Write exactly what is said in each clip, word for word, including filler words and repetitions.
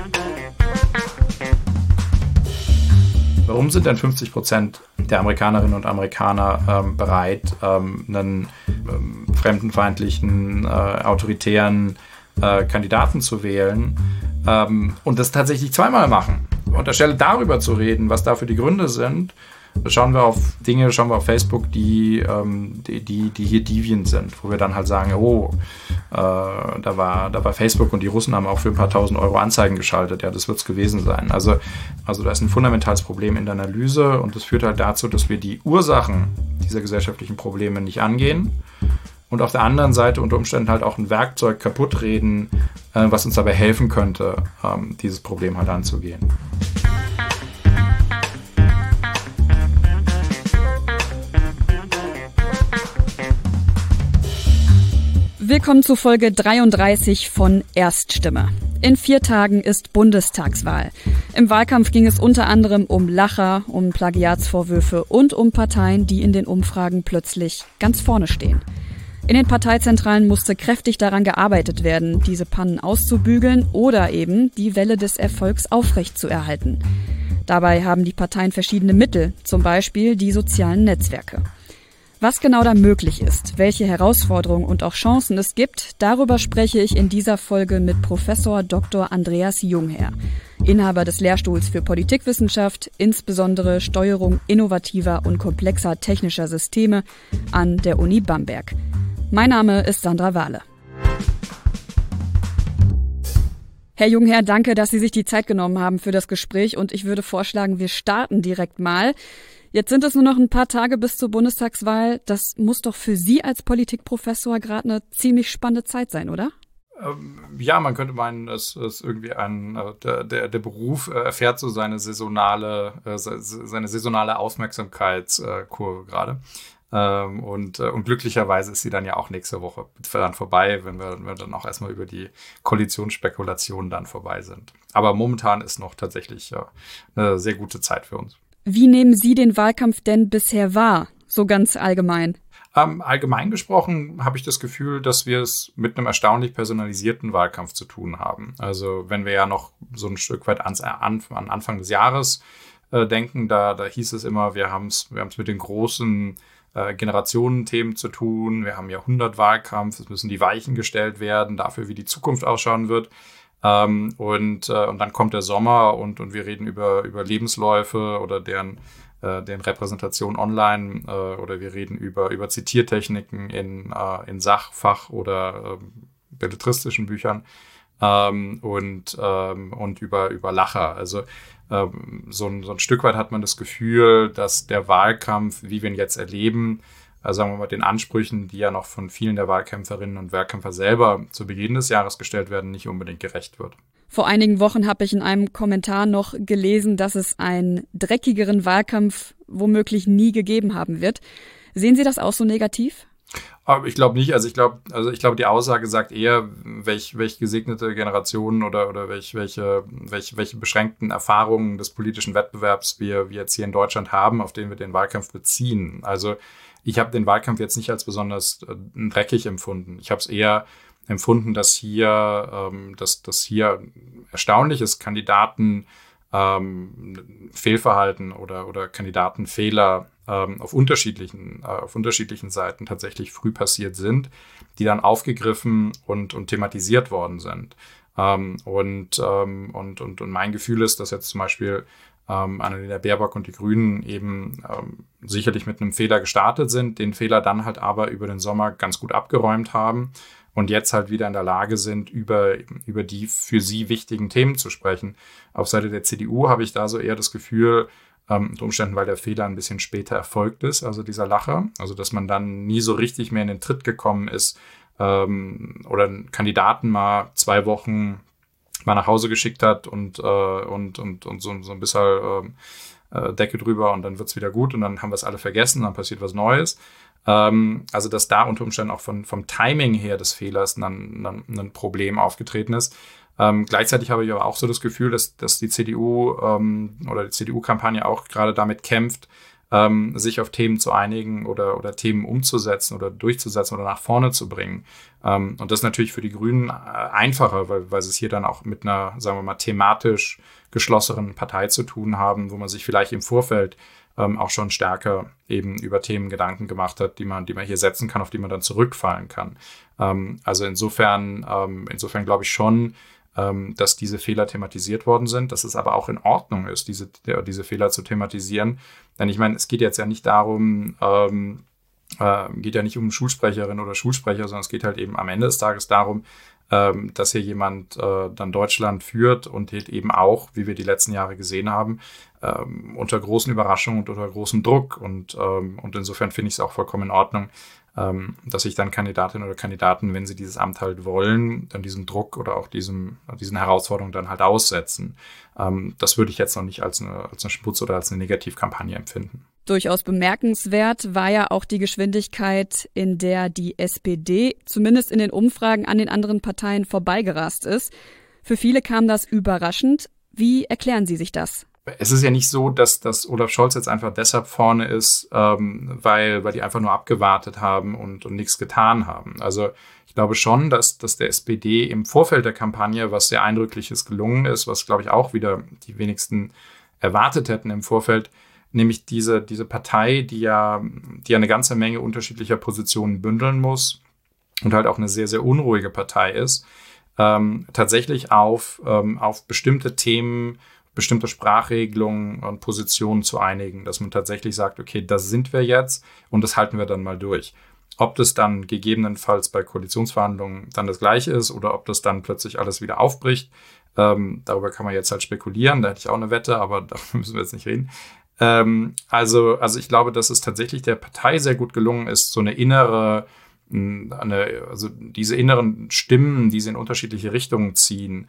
Warum sind denn fünfzig Prozent der Amerikanerinnen und Amerikaner ähm, bereit, ähm, einen ähm, fremdenfeindlichen, äh, autoritären äh, Kandidaten zu wählen ähm, und das tatsächlich zweimal machen? Und anstelle darüber zu reden, was dafür die Gründe sind, schauen wir auf Dinge, schauen wir auf Facebook, die, ähm, die, die, die hier deviant sind, wo wir dann halt sagen, oh, äh, da war, da war Facebook und die Russen haben auch für ein paar tausend Euro Anzeigen geschaltet. Ja, das wird es gewesen sein. Also, also da ist ein fundamentales Problem in der Analyse und das führt halt dazu, dass wir die Ursachen dieser gesellschaftlichen Probleme nicht angehen und auf der anderen Seite unter Umständen halt auch ein Werkzeug kaputt reden, äh, was uns dabei helfen könnte, ähm, dieses Problem halt anzugehen. Willkommen zu Folge dreiunddreißig von Erststimme. In vier Tagen ist Bundestagswahl. Im Wahlkampf ging es unter anderem um Lacher, um Plagiatsvorwürfe und um Parteien, die in den Umfragen plötzlich ganz vorne stehen. In den Parteizentralen musste kräftig daran gearbeitet werden, diese Pannen auszubügeln oder eben die Welle des Erfolgs aufrechtzuerhalten. Dabei haben die Parteien verschiedene Mittel, zum Beispiel die sozialen Netzwerke. Was genau da möglich ist, welche Herausforderungen und auch Chancen es gibt, darüber spreche ich in dieser Folge mit Professor Doktor Andreas Jungherr, Inhaber des Lehrstuhls für Politikwissenschaft, insbesondere Steuerung innovativer und komplexer technischer Systeme an der Uni Bamberg. Mein Name ist Sandra Wahle. Herr Jungherr, danke, dass Sie sich die Zeit genommen haben für das Gespräch und ich würde vorschlagen, wir starten direkt mal. Jetzt sind es nur noch ein paar Tage bis zur Bundestagswahl. Das muss doch für Sie als Politikprofessor gerade eine ziemlich spannende Zeit sein, oder? Ähm, ja, man könnte meinen, es ist irgendwie ein, äh, der, der, der Beruf äh, erfährt so seine saisonale, äh, seine saisonale Aufmerksamkeitskurve gerade. Ähm, und, äh, und glücklicherweise ist sie dann ja auch nächste Woche dann vorbei, wenn wir, wenn wir dann auch erstmal über die Koalitionsspekulationen dann vorbei sind. Aber momentan ist noch tatsächlich äh, eine sehr gute Zeit für uns. Wie nehmen Sie den Wahlkampf denn bisher wahr, so ganz allgemein? Ähm, allgemein gesprochen habe ich das Gefühl, dass wir es mit einem erstaunlich personalisierten Wahlkampf zu tun haben. Also wenn wir ja noch so ein Stück weit ans, an, an Anfang des Jahres äh, denken, da, da hieß es immer, wir haben es wir haben es mit den großen äh, Generationenthemen zu tun, wir haben Jahrhundertwahlkampf, es müssen die Weichen gestellt werden, dafür wie die Zukunft ausschauen wird. Ähm, und, äh, und dann kommt der Sommer und, und wir reden über, über Lebensläufe oder deren, äh, deren Repräsentation online äh, oder wir reden über, über Zitiertechniken in, äh, in Sach-, Fach- oder äh, belletristischen Büchern ähm, und, ähm, und über, über Lacher. Also ähm, so, ein, so ein Stück weit hat man das Gefühl, dass der Wahlkampf, wie wir ihn jetzt erleben, Also sagen wir mal, den Ansprüchen, die ja noch von vielen der Wahlkämpferinnen und Wahlkämpfer selber zu Beginn des Jahres gestellt werden, nicht unbedingt gerecht wird. Vor einigen Wochen habe ich in einem Kommentar noch gelesen, dass es einen dreckigeren Wahlkampf womöglich nie gegeben haben wird. Sehen Sie das auch so negativ? Aber ich glaube nicht. Also ich glaube, also ich glaube, die Aussage sagt eher, welch, welch gesegnete Generationen oder oder welch, welche, welche, welche beschränkten Erfahrungen des politischen Wettbewerbs wir, wir jetzt hier in Deutschland haben, auf den wir den Wahlkampf beziehen. Also ich habe den Wahlkampf jetzt nicht als besonders äh, dreckig empfunden. Ich habe es eher empfunden, dass hier, ähm, dass, dass hier erstaunliches Kandidaten ähm, Fehlverhalten oder, oder Kandidatenfehler ähm, auf unterschiedlichen, äh, auf unterschiedlichen Seiten tatsächlich früh passiert sind, die dann aufgegriffen und, und thematisiert worden sind. Ähm, und, ähm, und, und, und mein Gefühl ist, dass jetzt zum Beispiel ähm, Annalena Baerbock und die Grünen eben ähm, sicherlich mit einem Fehler gestartet sind, den Fehler dann halt aber über den Sommer ganz gut abgeräumt haben und jetzt halt wieder in der Lage sind, über, über die für sie wichtigen Themen zu sprechen. Auf Seite der C D U habe ich da so eher das Gefühl, ähm, unter Umständen, weil der Fehler ein bisschen später erfolgt ist, also dieser Lacher, also dass man dann nie so richtig mehr in den Tritt gekommen ist ähm, oder einen Kandidaten mal zwei Wochen mal nach Hause geschickt hat und, äh, und, und, und so, so ein bisschen äh, Decke drüber und dann wird's wieder gut und dann haben wir es alle vergessen, dann passiert was Neues. Ähm, also dass da unter Umständen auch von, vom Timing her des Fehlers dann, dann ein Problem aufgetreten ist. Ähm, gleichzeitig habe ich aber auch so das Gefühl, dass, dass die C D U ähm, oder die C D U-Kampagne auch gerade damit kämpft, ähm, sich auf Themen zu einigen oder, oder Themen umzusetzen oder durchzusetzen oder nach vorne zu bringen. Ähm, und das ist natürlich für die Grünen äh, einfacher, weil, weil sie es hier dann auch mit einer, sagen wir mal, thematisch geschlossenen Partei zu tun haben, wo man sich vielleicht im Vorfeld ähm, auch schon stärker eben über Themen Gedanken gemacht hat, die man, die man hier setzen kann, auf die man dann zurückfallen kann. Ähm, also insofern, ähm, insofern glaube ich schon, ähm, dass diese Fehler thematisiert worden sind, dass es aber auch in Ordnung ist, diese, diese Fehler zu thematisieren. Denn ich meine, es geht jetzt ja nicht darum, ähm, äh, geht ja nicht um Schulsprecherin oder Schulsprecher, sondern es geht halt eben am Ende des Tages darum, ähm, dass hier jemand äh, dann Deutschland führt und halt eben auch, wie wir die letzten Jahre gesehen haben, ähm, unter großen Überraschungen und unter großem Druck. Und, ähm, und insofern finde ich es auch vollkommen in Ordnung, ähm, dass sich dann Kandidatinnen oder Kandidaten, wenn sie dieses Amt halt wollen, dann diesem Druck oder auch diesem, diesen Herausforderungen dann halt aussetzen. Ähm, das würde ich jetzt noch nicht als eine, als eine Schmutz- oder als eine Negativkampagne empfinden. Durchaus bemerkenswert war ja auch die Geschwindigkeit, in der die S P D zumindest in den Umfragen an den anderen Parteien vorbeigerast ist. Für viele kam das überraschend. Wie erklären Sie sich das? Es ist ja nicht so, dass, dass Olaf Scholz jetzt einfach deshalb vorne ist, ähm, weil, weil die einfach nur abgewartet haben und, und nichts getan haben. Also ich glaube schon, dass, dass der S P D im Vorfeld der Kampagne was sehr Eindrückliches gelungen ist, was, glaube ich, auch wieder die wenigsten erwartet hätten im Vorfeld, nämlich diese, diese Partei, die ja, die ja eine ganze Menge unterschiedlicher Positionen bündeln muss und halt auch eine sehr, sehr unruhige Partei ist, ähm, tatsächlich auf, ähm, auf bestimmte Themen, bestimmte Sprachregelungen und Positionen zu einigen, dass man tatsächlich sagt, okay, das sind wir jetzt und das halten wir dann mal durch. Ob das dann gegebenenfalls bei Koalitionsverhandlungen dann das Gleiche ist oder ob das dann plötzlich alles wieder aufbricht, ähm, darüber kann man jetzt halt spekulieren, da hätte ich auch eine Wette, aber darüber müssen wir jetzt nicht reden. Ähm, also, also ich glaube, dass es tatsächlich der Partei sehr gut gelungen ist, so eine innere, eine, also diese inneren Stimmen, die sie in unterschiedliche Richtungen ziehen,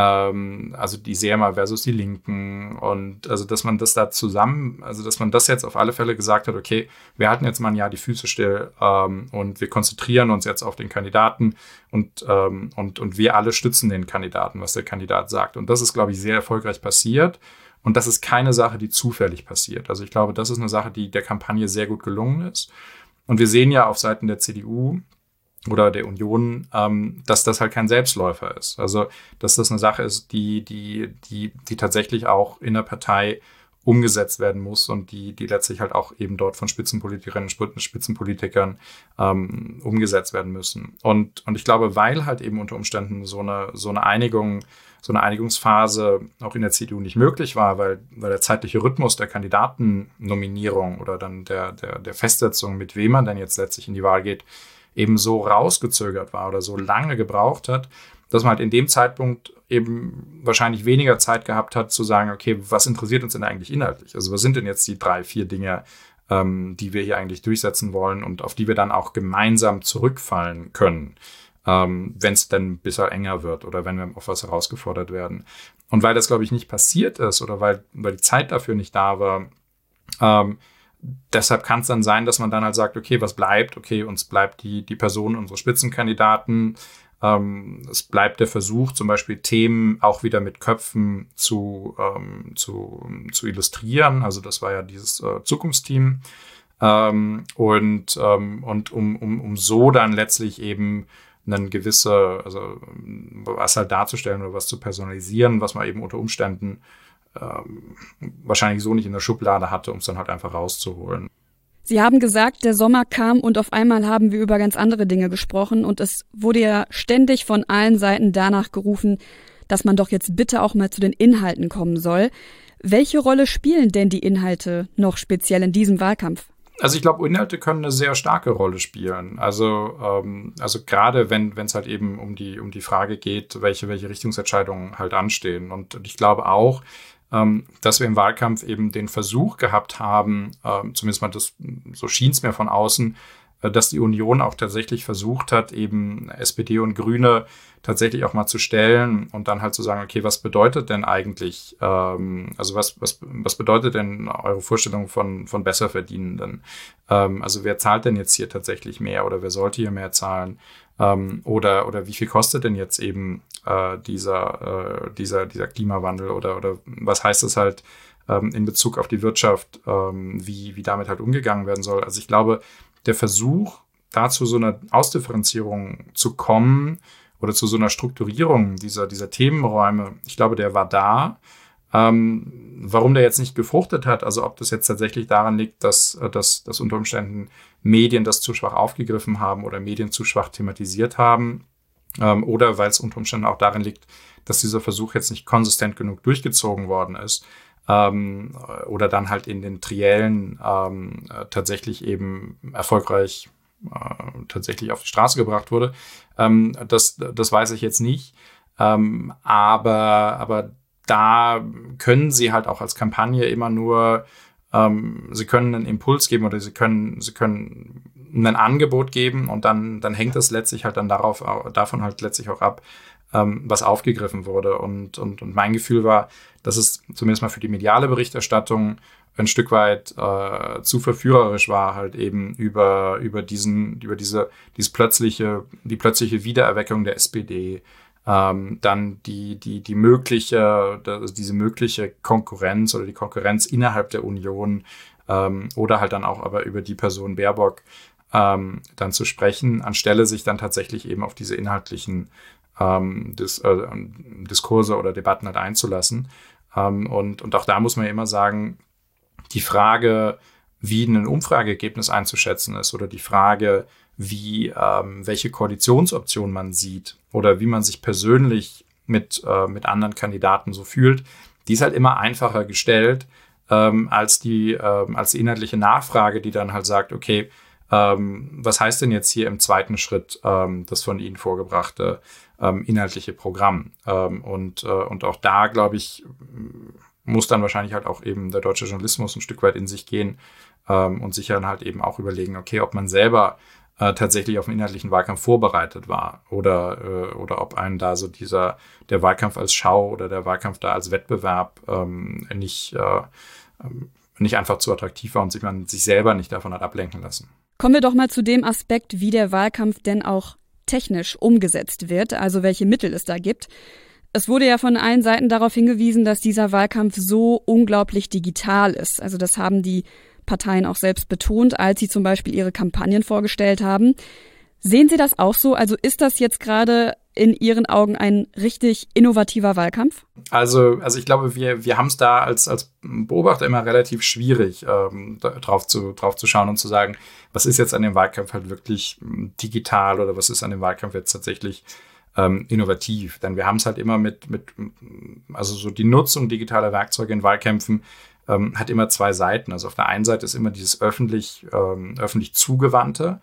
ähm, also die Serma versus die Linken und also, dass man das da zusammen, also dass man das jetzt auf alle Fälle gesagt hat, okay, wir halten jetzt mal ein Jahr die Füße still ähm, und wir konzentrieren uns jetzt auf den Kandidaten und, ähm, und, und wir alle stützen den Kandidaten, was der Kandidat sagt. Und das ist, glaube ich, sehr erfolgreich passiert. Und das ist keine Sache, die zufällig passiert. Also ich glaube, das ist eine Sache, die der Kampagne sehr gut gelungen ist. Und wir sehen ja auf Seiten der C D U oder der Union, ähm, dass das halt kein Selbstläufer ist. Also dass das eine Sache ist, die, die, die, die tatsächlich auch in der Partei umgesetzt werden muss und die, die letztlich halt auch eben dort von Spitzenpolitikerinnen und Spitzenpolitikern ähm, umgesetzt werden müssen. Und, und ich glaube, weil halt eben unter Umständen so eine, so eine Einigung, so eine Einigungsphase auch in der C D U nicht möglich war, weil, weil der zeitliche Rhythmus der Kandidatennominierung oder dann der, der, der Festsetzung, mit wem man denn jetzt letztlich in die Wahl geht, eben so rausgezögert war oder so lange gebraucht hat, dass man halt in dem Zeitpunkt eben wahrscheinlich weniger Zeit gehabt hat zu sagen, okay, was interessiert uns denn eigentlich inhaltlich? Also was sind denn jetzt die drei, vier Dinge, ähm, die wir hier eigentlich durchsetzen wollen und auf die wir dann auch gemeinsam zurückfallen können, ähm, wenn es dann ein bisschen enger wird oder wenn wir auf was herausgefordert werden. Und weil das, glaube ich, nicht passiert ist oder weil, weil die Zeit dafür nicht da war, ähm, deshalb kann es dann sein, dass man dann halt sagt, okay, was bleibt? Okay, uns bleibt die, die Person, unsere Spitzenkandidaten. Ähm, es bleibt der Versuch, zum Beispiel Themen auch wieder mit Köpfen zu, ähm, zu, zu illustrieren. Also das war ja dieses äh, Zukunftsteam. Ähm, und ähm, und um, um, um so dann letztlich eben eine gewisse, also was halt darzustellen oder was zu personalisieren, was man eben unter Umständen ähm, wahrscheinlich so nicht in der Schublade hatte, um es dann halt einfach rauszuholen. Sie haben gesagt, der Sommer kam und auf einmal haben wir über ganz andere Dinge gesprochen und es wurde ja ständig von allen Seiten danach gerufen, dass man doch jetzt bitte auch mal zu den Inhalten kommen soll. Welche Rolle spielen denn die Inhalte noch speziell in diesem Wahlkampf? Also ich glaube, Inhalte können eine sehr starke Rolle spielen. Also, ähm, also gerade wenn wenn es halt eben um die um die Frage geht, welche welche Richtungsentscheidungen halt anstehen. Und ich glaube auch, ähm, dass wir im Wahlkampf eben den Versuch gehabt haben, ähm, zumindest mal das, so schien es mir von außen, äh, dass die Union auch tatsächlich versucht hat, eben S P D und Grüne tatsächlich auch mal zu stellen und dann halt zu sagen, okay, was bedeutet denn eigentlich, ähm, also was was was bedeutet denn eure Vorstellung von von Besserverdienenden? Ähm, also wer zahlt denn jetzt hier tatsächlich mehr oder wer sollte hier mehr zahlen? Ähm, oder oder wie viel kostet denn jetzt eben äh, dieser äh, dieser dieser Klimawandel oder oder was heißt es halt ähm, in Bezug auf die Wirtschaft, ähm, wie, wie damit halt umgegangen werden soll. Also ich glaube, der Versuch, da zu so einer Ausdifferenzierung zu kommen oder zu so einer Strukturierung dieser, dieser Themenräume, ich glaube, der war da. Ähm, warum der jetzt nicht gefruchtet hat, also ob das jetzt tatsächlich daran liegt, dass, dass, dass unter Umständen Medien das zu schwach aufgegriffen haben oder Medien zu schwach thematisiert haben, ähm, oder weil es unter Umständen auch darin liegt, dass dieser Versuch jetzt nicht konsistent genug durchgezogen worden ist, ähm, oder dann halt in den Triellen ähm, tatsächlich eben erfolgreich äh, tatsächlich auf die Straße gebracht wurde. Ähm, das, das weiß ich jetzt nicht, ähm, aber, aber da können sie halt auch als Kampagne immer nur, ähm, sie können einen Impuls geben oder sie können, sie können ein Angebot geben und dann, dann hängt es letztlich halt dann darauf, davon halt letztlich auch ab, ähm, was aufgegriffen wurde. Und, und, und mein Gefühl war, dass es zumindest mal für die mediale Berichterstattung ein Stück weit äh, zu verführerisch war, halt eben über, über diesen, über diese, dieses plötzliche, die plötzliche Wiedererweckung der S P D. Ähm, dann die, die, die mögliche, also diese mögliche Konkurrenz oder die Konkurrenz innerhalb der Union, ähm, oder halt dann auch aber über die Person Baerbock ähm, dann zu sprechen, anstelle sich dann tatsächlich eben auf diese inhaltlichen ähm, Dis, äh, Diskurse oder Debatten halt einzulassen. Ähm, und, und auch da muss man ja immer sagen, die Frage, wie ein Umfrageergebnis einzuschätzen ist oder die Frage, wie ähm, welche Koalitionsoption man sieht oder wie man sich persönlich mit, äh, mit anderen Kandidaten so fühlt, die ist halt immer einfacher gestellt ähm, als, die, ähm, als die inhaltliche Nachfrage, die dann halt sagt, okay, ähm, was heißt denn jetzt hier im zweiten Schritt ähm, das von Ihnen vorgebrachte ähm, inhaltliche Programm? Ähm, und, äh, und auch da, glaube ich, muss dann wahrscheinlich halt auch eben der deutsche Journalismus ein Stück weit in sich gehen ähm, und sich dann halt eben auch überlegen, okay, ob man selber äh, tatsächlich auf den inhaltlichen Wahlkampf vorbereitet war oder, äh, oder ob einen da so dieser, der Wahlkampf als Schau oder der Wahlkampf da als Wettbewerb ähm, nicht, äh, nicht einfach zu attraktiv war und sich man sich selber nicht davon hat ablenken lassen. Kommen wir doch mal zu dem Aspekt, wie der Wahlkampf denn auch technisch umgesetzt wird, also welche Mittel es da gibt. Es wurde ja von allen Seiten darauf hingewiesen, dass dieser Wahlkampf so unglaublich digital ist. Also das haben die Parteien auch selbst betont, als sie zum Beispiel ihre Kampagnen vorgestellt haben. Sehen Sie das auch so? Also ist das jetzt gerade in Ihren Augen ein richtig innovativer Wahlkampf? Also, also ich glaube, wir, wir haben es da als, als Beobachter immer relativ schwierig, ähm, drauf zu, drauf zu schauen und zu sagen, was ist jetzt an dem Wahlkampf halt wirklich digital oder was ist an dem Wahlkampf jetzt tatsächlich ähm, innovativ. Denn wir haben es halt immer mit, mit, also so die Nutzung digitaler Werkzeuge in Wahlkämpfen ähm, hat immer zwei Seiten. Also auf der einen Seite ist immer dieses öffentlich, ähm, öffentlich Zugewandte.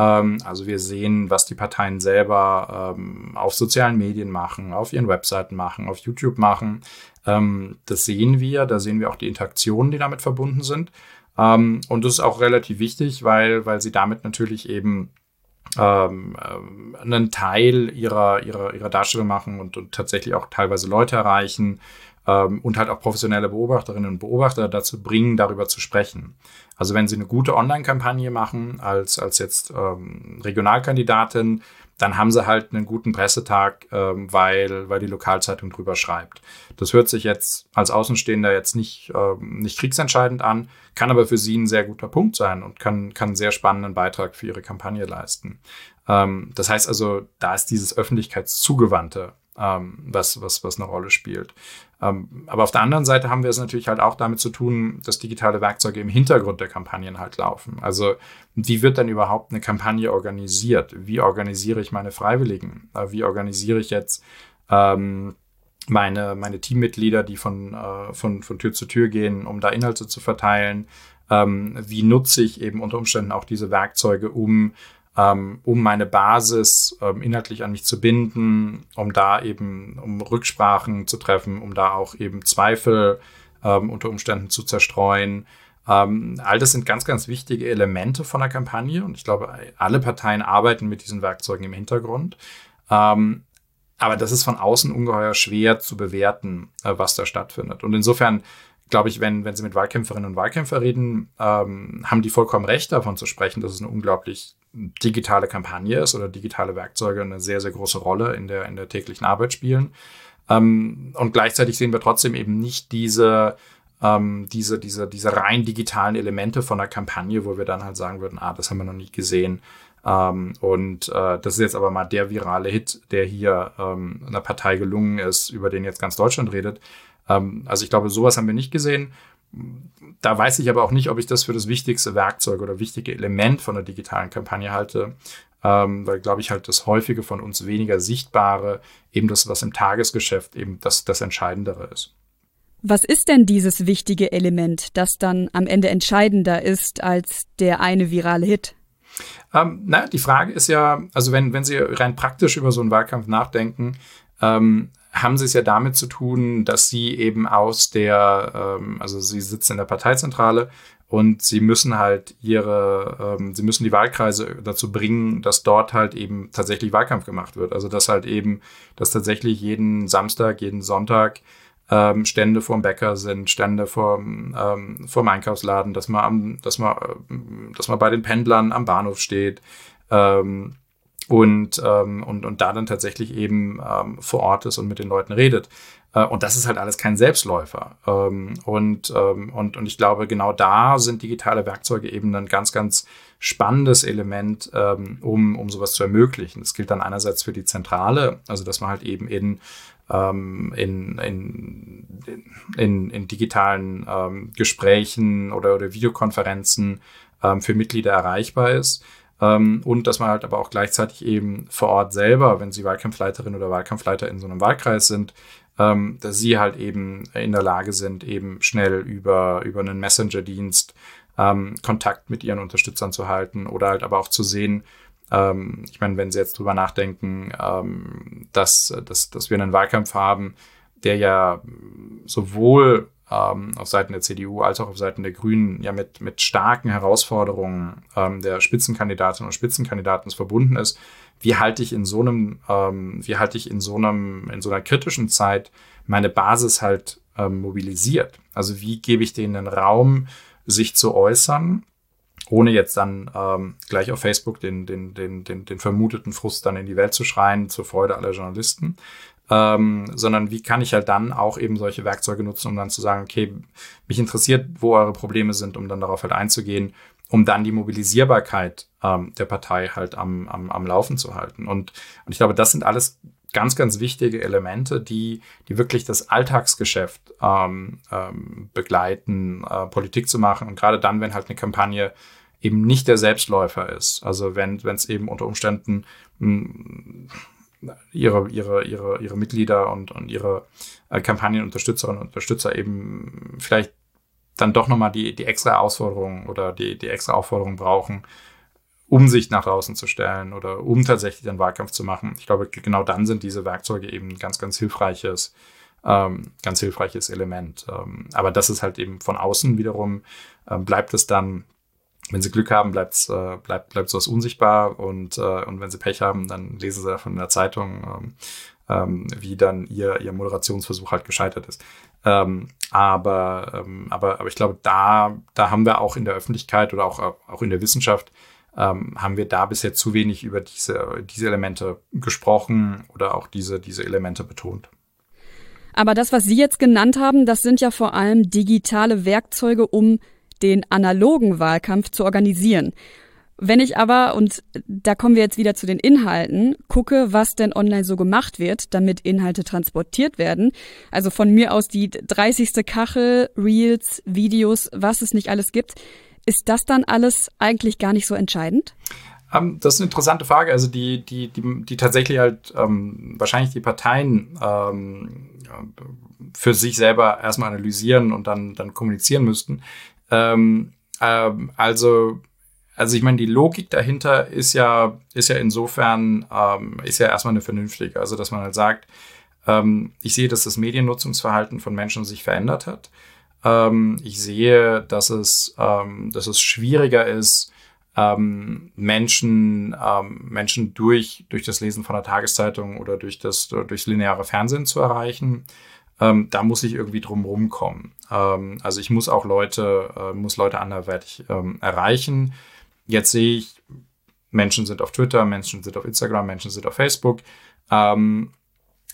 Also wir sehen, was die Parteien selber ähm, auf sozialen Medien machen, auf ihren Webseiten machen, auf YouTube machen. Ähm, das sehen wir, da sehen wir auch die Interaktionen, die damit verbunden sind. Ähm, und das ist auch relativ wichtig, weil, weil sie damit natürlich eben ähm, äh, einen Teil ihrer, ihrer, ihrer Darstellung machen und, und tatsächlich auch teilweise Leute erreichen ähm, und halt auch professionelle Beobachterinnen und Beobachter dazu bringen, darüber zu sprechen. Also wenn Sie eine gute Online-Kampagne machen als, als jetzt ähm, Regionalkandidatin, dann haben Sie halt einen guten Pressetag, ähm, weil, weil die Lokalzeitung drüber schreibt. Das hört sich jetzt als Außenstehender jetzt nicht, ähm, nicht kriegsentscheidend an, kann aber für Sie ein sehr guter Punkt sein und kann, kann einen sehr spannenden Beitrag für Ihre Kampagne leisten. Ähm, das heißt also, da ist dieses Öffentlichkeitszugewandte, ähm, was, was, was eine Rolle spielt. Ähm, aber auf der anderen Seite haben wir es natürlich halt auch damit zu tun, dass digitale Werkzeuge im Hintergrund der Kampagnen halt laufen. Also wie wird denn überhaupt eine Kampagne organisiert? Wie organisiere ich meine Freiwilligen? Äh, wie organisiere ich jetzt ähm, meine, meine Teammitglieder, die von, äh, von, von Tür zu Tür gehen, um da Inhalte zu verteilen? Ähm, wie nutze ich eben unter Umständen auch diese Werkzeuge, um um meine Basis ähm, inhaltlich an mich zu binden, um da eben, um Rücksprachen zu treffen, um da auch eben Zweifel ähm, unter Umständen zu zerstreuen. Ähm, all das sind ganz, ganz wichtige Elemente von der Kampagne und ich glaube, alle Parteien arbeiten mit diesen Werkzeugen im Hintergrund. Ähm, aber das ist von außen ungeheuer schwer zu bewerten, äh, was da stattfindet. Und insofern glaube ich, wenn, wenn Sie mit Wahlkämpferinnen und Wahlkämpfern reden, ähm, haben die vollkommen recht davon zu sprechen, dass es eine unglaublich digitale Kampagne ist oder digitale Werkzeuge eine sehr, sehr große Rolle in der, in der täglichen Arbeit spielen. Ähm, und gleichzeitig sehen wir trotzdem eben nicht diese, ähm, diese, diese, diese rein digitalen Elemente von der Kampagne, wo wir dann halt sagen würden, ah, das haben wir noch nie gesehen. Ähm, und äh, das ist jetzt aber mal der virale Hit, der hier ähm, einer Partei gelungen ist, über den jetzt ganz Deutschland redet. Ähm, also ich glaube, sowas haben wir nicht gesehen. Da weiß ich aber auch nicht, ob ich das für das wichtigste Werkzeug oder wichtige Element von der digitalen Kampagne halte, ähm, weil, glaube ich, halt das häufige von uns weniger Sichtbare, eben das, was im Tagesgeschäft eben das, das Entscheidendere ist. Was ist denn dieses wichtige Element, das dann am Ende entscheidender ist als der eine virale Hit? Ähm, na, die Frage ist ja, also wenn, wenn Sie rein praktisch über so einen Wahlkampf nachdenken, ähm, haben Sie es ja damit zu tun, dass Sie eben aus der, ähm, also Sie sitzen in der Parteizentrale und Sie müssen halt Ihre, ähm, Sie müssen die Wahlkreise dazu bringen, dass dort halt eben tatsächlich Wahlkampf gemacht wird. Also dass halt eben, dass tatsächlich jeden Samstag, jeden Sonntag ähm, Stände vorm Bäcker sind, Stände vorm, ähm, vorm Einkaufsladen, dass man, am, dass man, äh, dass man bei den Pendlern am Bahnhof steht, ähm, Und, ähm, und, und da dann tatsächlich eben ähm, vor Ort ist und mit den Leuten redet. Äh, und das ist halt alles kein Selbstläufer. Ähm, und, ähm, und, und ich glaube, genau da sind digitale Werkzeuge eben ein ganz, ganz spannendes Element, ähm, um, um sowas zu ermöglichen. Das gilt dann einerseits für die Zentrale, also dass man halt eben in, ähm, in, in, in, in digitalen ähm, Gesprächen oder, oder Videokonferenzen ähm, für Mitglieder erreichbar ist. Um, und dass man halt aber auch gleichzeitig eben vor Ort selber, wenn Sie Wahlkampfleiterin oder Wahlkampfleiter in so einem Wahlkreis sind, um, dass Sie halt eben in der Lage sind, eben schnell über, über einen Messenger-Dienst um, Kontakt mit Ihren Unterstützern zu halten oder halt aber auch zu sehen, um, ich meine, wenn Sie jetzt drüber nachdenken, um, dass, dass, dass wir einen Wahlkampf haben, der ja sowohl Ähm, auf Seiten der C D U als auch auf Seiten der Grünen ja mit, mit starken Herausforderungen ähm, der Spitzenkandidatinnen und Spitzenkandidaten verbunden ist. Wie halte ich in so einem, ähm, wie halte ich in so einem, in so einer kritischen Zeit meine Basis halt ähm, mobilisiert? Also wie gebe ich denen den Raum, sich zu äußern, ohne jetzt dann ähm, gleich auf Facebook den, den, den, den, den vermuteten Frust dann in die Welt zu schreien, zur Freude aller Journalisten. Ähm, sondern wie kann ich halt dann auch eben solche Werkzeuge nutzen, um dann zu sagen, okay, mich interessiert, wo eure Probleme sind, um dann darauf halt einzugehen, um dann die Mobilisierbarkeit ähm, der Partei halt am, am, am Laufen zu halten. Und, und ich glaube, das sind alles ganz, ganz wichtige Elemente, die, die wirklich das Alltagsgeschäft ähm, ähm, begleiten, äh, Politik zu machen. Und gerade dann, wenn halt eine Kampagne eben nicht der Selbstläufer ist, also wenn wenn es eben unter Umständen mh, ihre, ihre, ihre, ihre Mitglieder und, und ihre äh, Kampagnenunterstützerinnen und Unterstützer eben vielleicht dann doch nochmal die, die extra Herausforderung oder die, die extra Aufforderung brauchen, um sich nach draußen zu stellen oder um tatsächlich einen Wahlkampf zu machen. Ich glaube, genau dann sind diese Werkzeuge eben ein ganz, ganz hilfreiches, ähm, ganz hilfreiches Element. Ähm, aber das ist halt eben von außen wiederum, ähm, bleibt es dann, wenn Sie Glück haben, bleibt's, äh, bleibt, bleibt sowas unsichtbar und, äh, und wenn Sie Pech haben, dann lesen Sie davon in der Zeitung, ähm, ähm, wie dann Ihr, Ihr Moderationsversuch halt gescheitert ist. Ähm, aber, ähm, aber, aber ich glaube, da, da haben wir auch in der Öffentlichkeit oder auch, auch in der Wissenschaft, ähm, haben wir da bisher zu wenig über diese, diese Elemente gesprochen oder auch diese, diese Elemente betont. Aber das, was Sie jetzt genannt haben, das sind ja vor allem digitale Werkzeuge, um den analogen Wahlkampf zu organisieren. Wenn ich aber, und da kommen wir jetzt wieder zu den Inhalten, gucke, was denn online so gemacht wird, damit Inhalte transportiert werden, also von mir aus die dreißigste Kachel, Reels, Videos, was es nicht alles gibt, ist das dann alles eigentlich gar nicht so entscheidend? Um, das ist eine interessante Frage. Also die, die, die, die tatsächlich halt ähm, wahrscheinlich die Parteien ähm, für sich selber erstmal analysieren und dann, dann kommunizieren müssten. Ähm, ähm, also, also ich meine, die Logik dahinter ist ja, ist ja insofern, ähm, ist ja erstmal eine vernünftige. Also, dass man halt sagt, ähm, ich sehe, dass das Mediennutzungsverhalten von Menschen sich verändert hat. Ähm, ich sehe, dass es, ähm, dass es schwieriger ist, ähm, Menschen, ähm, Menschen durch, durch das Lesen von der Tageszeitung oder durch das, durchs lineare Fernsehen zu erreichen. Ähm, da muss ich irgendwie drum rumkommen. Ähm, also ich muss auch Leute, äh, muss Leute anderweitig ähm, erreichen. Jetzt sehe ich, Menschen sind auf Twitter, Menschen sind auf Instagram, Menschen sind auf Facebook. Ähm,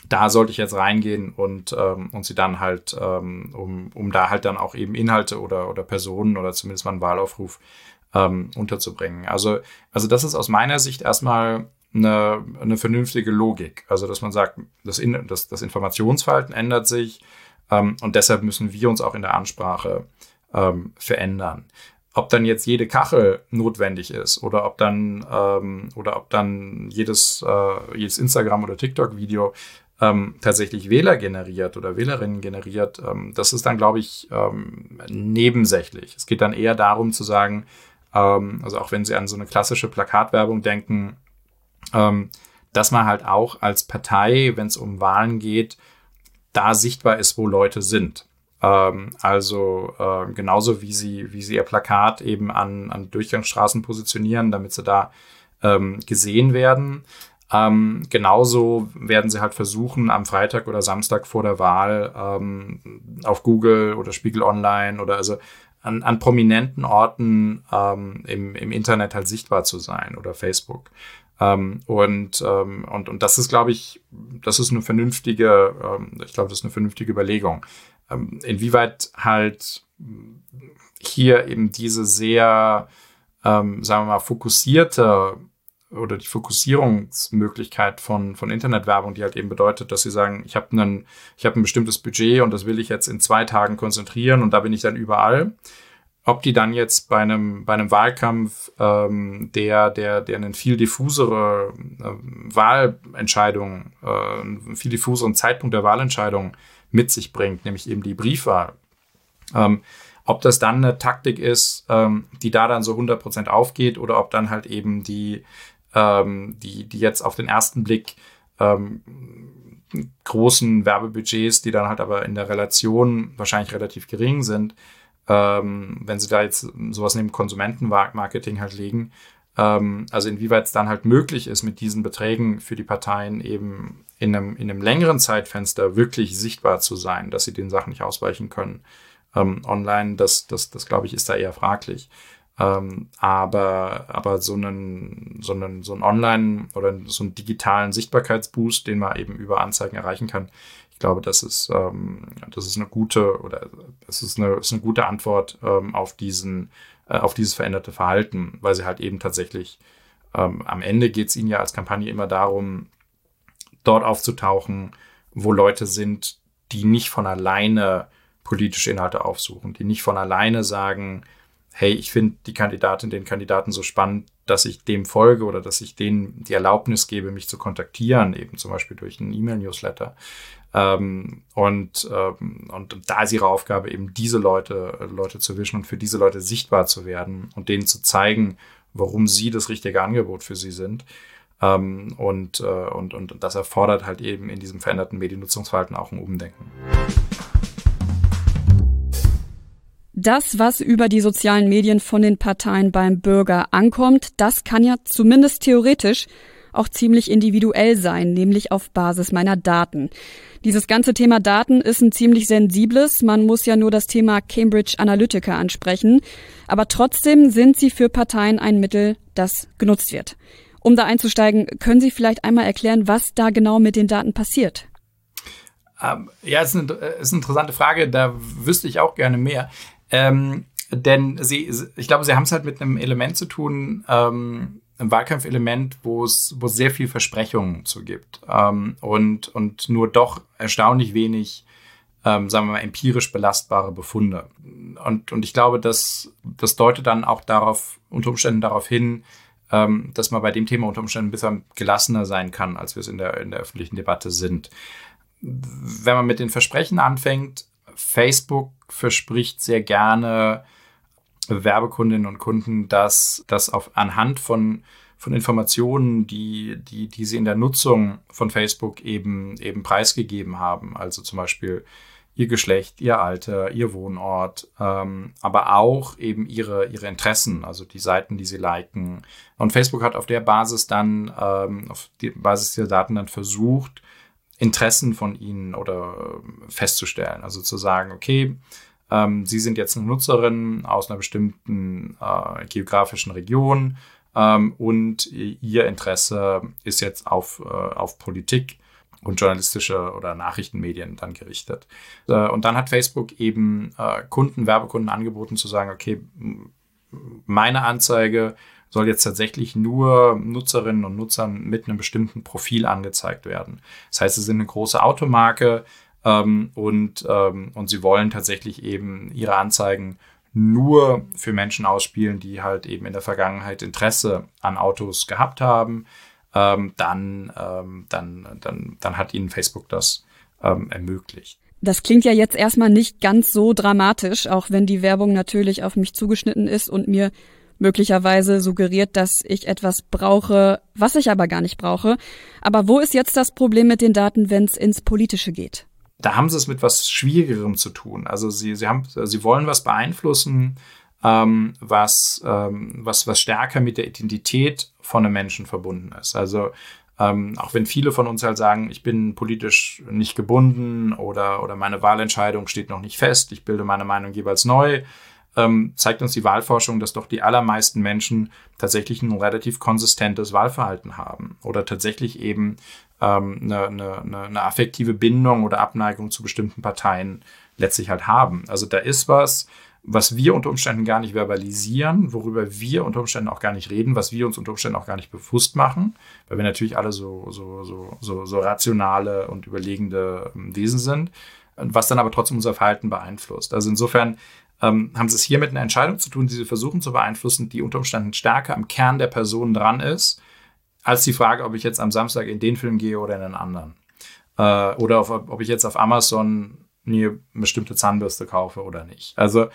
da sollte ich jetzt reingehen und, ähm, und sie dann halt, ähm, um, um da halt dann auch eben Inhalte oder, oder Personen oder zumindest mal einen Wahlaufruf ähm, unterzubringen. Also, also das ist aus meiner Sicht erstmal eine, eine vernünftige Logik. Also, dass man sagt, das, In- das, das Informationsverhalten ändert sich ähm, und deshalb müssen wir uns auch in der Ansprache ähm, verändern. Ob dann jetzt jede Kachel notwendig ist oder ob dann, ähm, oder ob dann jedes, äh, jedes Instagram- oder TikTok-Video ähm, tatsächlich Wähler generiert oder Wählerinnen generiert, ähm, das ist dann, glaube ich, ähm, nebensächlich. Es geht dann eher darum zu sagen, ähm, also auch wenn Sie an so eine klassische Plakatwerbung denken, ähm, dass man halt auch als Partei, wenn es um Wahlen geht, da sichtbar ist, wo Leute sind. Ähm, also äh, genauso wie sie, wie sie ihr Plakat eben an, an Durchgangsstraßen positionieren, damit sie da ähm, gesehen werden. Ähm, genauso werden sie halt versuchen, am Freitag oder Samstag vor der Wahl ähm, auf Google oder Spiegel Online oder also an, an prominenten Orten ähm, im, im Internet halt sichtbar zu sein oder Facebook. Ähm, und, ähm, und, und das ist, glaube ich, das ist eine vernünftige, ähm, ich glaube, das ist eine vernünftige Überlegung. Ähm, inwieweit halt hier eben diese sehr, ähm, sagen wir mal, fokussierte oder die Fokussierungsmöglichkeit von, von Internetwerbung, die halt eben bedeutet, dass sie sagen, ich habe einen, ich habe ein bestimmtes Budget und das will ich jetzt in zwei Tagen konzentrieren und da bin ich dann überall. Ob die dann jetzt bei einem, bei einem Wahlkampf, ähm, der, der, der eine viel diffusere äh, Wahlentscheidung, äh, einen viel diffuseren Zeitpunkt der Wahlentscheidung mit sich bringt, nämlich eben die Briefwahl. Ähm, ob das dann eine Taktik ist, ähm, die da dann so hundert Prozent aufgeht oder ob dann halt eben die, ähm, die, die jetzt auf den ersten Blick ähm, großen Werbebudgets, die dann halt aber in der Relation wahrscheinlich relativ gering sind, ähm, wenn sie da jetzt sowas neben Konsumentenmarketing halt legen, ähm, also inwieweit es dann halt möglich ist, mit diesen Beträgen für die Parteien eben in einem, in einem längeren Zeitfenster wirklich sichtbar zu sein, dass sie den Sachen nicht ausweichen können. Ähm, online, das, das, das glaube ich, ist da eher fraglich. Ähm, aber, aber so einen, so einen, so einen Online- oder so einen digitalen Sichtbarkeitsboost, den man eben über Anzeigen erreichen kann, ich glaube, das ist, ähm, das ist eine gute oder es ist eine, ist eine gute Antwort ähm, auf diesen, äh, auf dieses veränderte Verhalten, weil sie halt eben tatsächlich ähm, am Ende geht es ihnen ja als Kampagne immer darum, dort aufzutauchen, wo Leute sind, die nicht von alleine politische Inhalte aufsuchen, die nicht von alleine sagen, hey, ich finde die Kandidatin, den Kandidaten so spannend, dass ich dem folge oder dass ich denen die Erlaubnis gebe, mich zu kontaktieren, eben zum Beispiel durch einen E-Mail-Newsletter. Ähm, und, ähm, und da ist ihre Aufgabe, eben diese Leute, Leute zu wischen und für diese Leute sichtbar zu werden und denen zu zeigen, warum sie das richtige Angebot für sie sind. Ähm, und, äh, und, und das erfordert halt eben in diesem veränderten Mediennutzungsverhalten auch ein Umdenken. Das, was über die sozialen Medien von den Parteien beim Bürger ankommt, das kann ja zumindest theoretisch auch ziemlich individuell sein, nämlich auf Basis meiner Daten. Dieses ganze Thema Daten ist ein ziemlich sensibles. Man muss ja nur das Thema Cambridge Analytica ansprechen. Aber trotzdem sind sie für Parteien ein Mittel, das genutzt wird. Um da einzusteigen, können Sie vielleicht einmal erklären, was da genau mit den Daten passiert? Ähm, ja, ist eine, ist eine interessante Frage. Da wüsste ich auch gerne mehr. Ähm, denn sie, ich glaube, sie haben es halt mit einem Element zu tun, ähm, ein Wahlkampfelement, wo es, wo es sehr viel Versprechungen zu gibt ähm, und, und nur doch erstaunlich wenig, ähm, sagen wir mal, empirisch belastbare Befunde. Und, und ich glaube, das, das deutet dann auch darauf, unter Umständen darauf hin, ähm, dass man bei dem Thema unter Umständen ein bisschen gelassener sein kann, als wir es in der, in der öffentlichen Debatte sind. Wenn man mit den Versprechen anfängt, Facebook verspricht sehr gerne Werbekundinnen und Kunden, dass das auf anhand von von Informationen, die die die sie in der Nutzung von Facebook eben eben preisgegeben haben, also zum Beispiel ihr Geschlecht, ihr Alter, ihr Wohnort, ähm, aber auch eben ihre ihre Interessen, also die Seiten, die sie liken. Und Facebook hat auf der Basis dann ähm, auf die Basis dieser Daten dann versucht, Interessen von ihnen oder festzustellen, also zu sagen, okay, ähm, Sie sind jetzt eine Nutzerin aus einer bestimmten äh, geografischen Region ähm, und Ihr Interesse ist jetzt auf, äh, auf Politik und journalistische oder Nachrichtenmedien dann gerichtet. Und dann hat Facebook eben Kunden, Werbekunden angeboten zu sagen, okay, meine Anzeige soll jetzt tatsächlich nur Nutzerinnen und Nutzern mit einem bestimmten Profil angezeigt werden. Das heißt, sie sind eine große Automarke ähm, und, ähm, und sie wollen tatsächlich eben ihre Anzeigen nur für Menschen ausspielen, die halt eben in der Vergangenheit Interesse an Autos gehabt haben. Ähm, dann, ähm, dann, dann, dann hat ihnen Facebook das ähm, ermöglicht. Das klingt ja jetzt erstmal nicht ganz so dramatisch, auch wenn die Werbung natürlich auf mich zugeschnitten ist und mir möglicherweise suggeriert, dass ich etwas brauche, was ich aber gar nicht brauche. Aber wo ist jetzt das Problem mit den Daten, wenn es ins Politische geht? Da haben sie es mit was Schwierigerem zu tun. Also sie, sie haben, sie wollen was beeinflussen, ähm, was, ähm, was, was stärker mit der Identität von einem Menschen verbunden ist. Also ähm, auch wenn viele von uns halt sagen, ich bin politisch nicht gebunden oder, oder meine Wahlentscheidung steht noch nicht fest, ich bilde meine Meinung jeweils neu, ähm, zeigt uns die Wahlforschung, dass doch die allermeisten Menschen tatsächlich ein relativ konsistentes Wahlverhalten haben oder tatsächlich eben ähm, eine, eine, eine affektive Bindung oder Abneigung zu bestimmten Parteien letztlich halt haben. Also da ist was, was wir unter Umständen gar nicht verbalisieren, worüber wir unter Umständen auch gar nicht reden, was wir uns unter Umständen auch gar nicht bewusst machen, weil wir natürlich alle so, so, so, so, so rationale und überlegende Wesen sind, was dann aber trotzdem unser Verhalten beeinflusst. Also insofern ähm, haben sie es hier mit einer Entscheidung zu tun, die sie versuchen zu beeinflussen, die unter Umständen stärker am Kern der Person dran ist, als die Frage, ob ich jetzt am Samstag in den Film gehe oder in einen anderen. Äh, oder auf, ob ich jetzt auf Amazon mir eine bestimmte Zahnbürste kaufe oder nicht. Also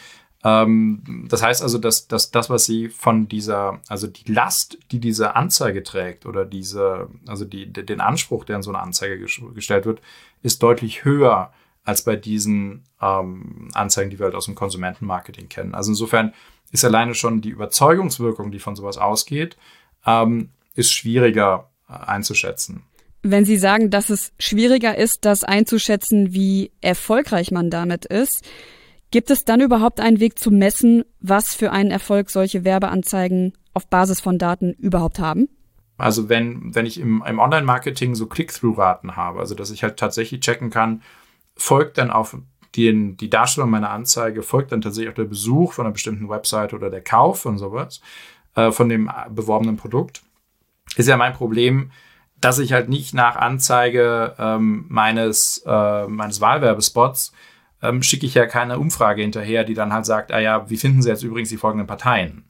ähm, das heißt also, dass, dass das, was sie von dieser, also die Last, die diese Anzeige trägt oder diese, also die, den Anspruch, der in so eine Anzeige gestellt wird, ist deutlich höher als bei diesen ähm, Anzeigen, die wir halt aus dem Konsumentenmarketing kennen. Also insofern ist alleine schon die Überzeugungswirkung, die von sowas ausgeht, ähm, ist schwieriger äh, einzuschätzen. Wenn Sie sagen, dass es schwieriger ist, das einzuschätzen, wie erfolgreich man damit ist, gibt es dann überhaupt einen Weg zu messen, was für einen Erfolg solche Werbeanzeigen auf Basis von Daten überhaupt haben? Also wenn, wenn ich im, im Online-Marketing so Click-Through-Raten habe, also dass ich halt tatsächlich checken kann, folgt dann auf die, die Darstellung meiner Anzeige, folgt dann tatsächlich auch der Besuch von einer bestimmten Website oder der Kauf von sowas, äh, von dem beworbenen Produkt, ist ja mein Problem, dass ich halt nicht nach Anzeige ähm, meines, äh, meines Wahlwerbespots ähm, schicke ich ja keine Umfrage hinterher, die dann halt sagt, ah ja, wie finden Sie jetzt übrigens die folgenden Parteien?